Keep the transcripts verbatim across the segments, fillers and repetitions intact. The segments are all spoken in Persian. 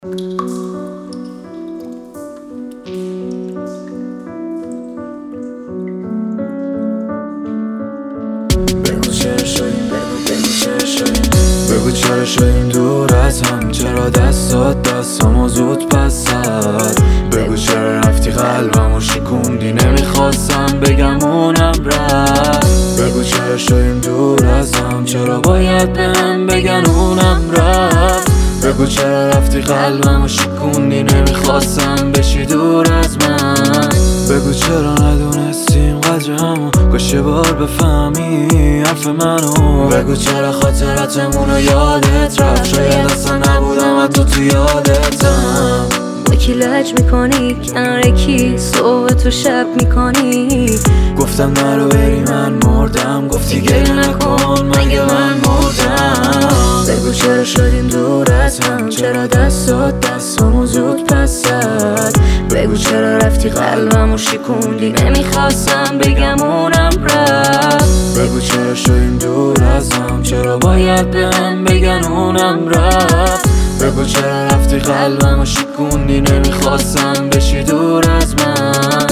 بگو چرا شدیم بگو بگو چرا شدیم بگو چرا شدیم دور از هم، چرا دستات دستامو زود پس زد. بگو چرا رفتی قلبمو شکوندی، نمیخواستم بگم اونم رفت. بگو چرا شدیم دور از هم، چرا باید بهم بگن اونم رفت. بگو چرا رفتی قلبمو شکوندی، نمیخواستم بشی دور از من. بگو چرا ندونستیم قدرمو، کاش یه بار بفهمی حرف منو. بگو چرا خاطراتمونو یادت رفت، شاید اصلا نبودم حتی تو یادتم. با کی لج میکنی، کنار کی صبح تو شب میکنی. گفتم نرو بری من مردم، گفتی گل نکن مگه من مردم. بگو چرا شدیم دور از هم، چرا دستات دستامو زود پس زد. بگو چرا رفتی قلبمو شکوندی، نمیخواستم بگم اونم رفت. بگو چرا شدیم دور از هم، چرا باید بهم بگن اونم رفت. بگو چرا رفتی قلبمو شکوندی، نمیخواستم بشی دور از من.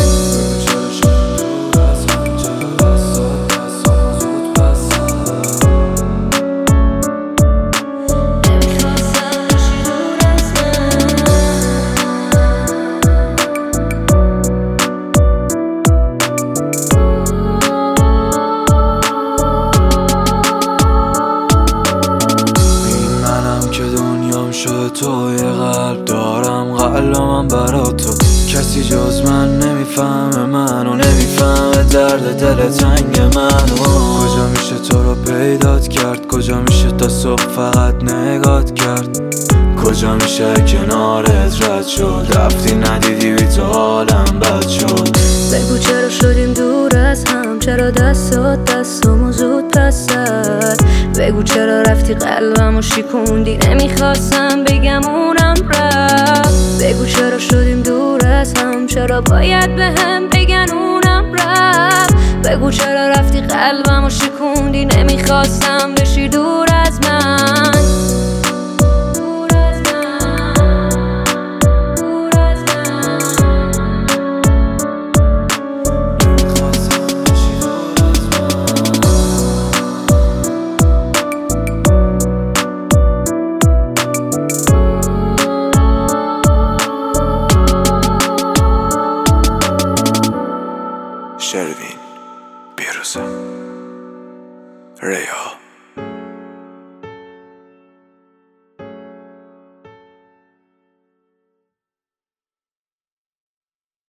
شد تو یه قلب دارم، قلبم برا تو. کسی جز من نمیفهمه منو، نمیفهمه درد دل تنگ منو. کجا میشه تو رو پیدات کرد، کجا میشه تا صبح فقط نگات کرد. کجا میشه کنارت رد شد، رفتی ندیدی بی تو حالم بد شد. بگو چرا شدیم دور از هم، چرا دستات دستامو زود پس زد. بگو چرا رفتی قلبمو شکوندی، نمیخواستم بگم اونم رفت. بگو چرا شدیم دور از هم، چرا باید بهم بگن اونم رفت. بگو چرا رفتی قلبمو شکوندی، نمیخواستم بشی دور از من.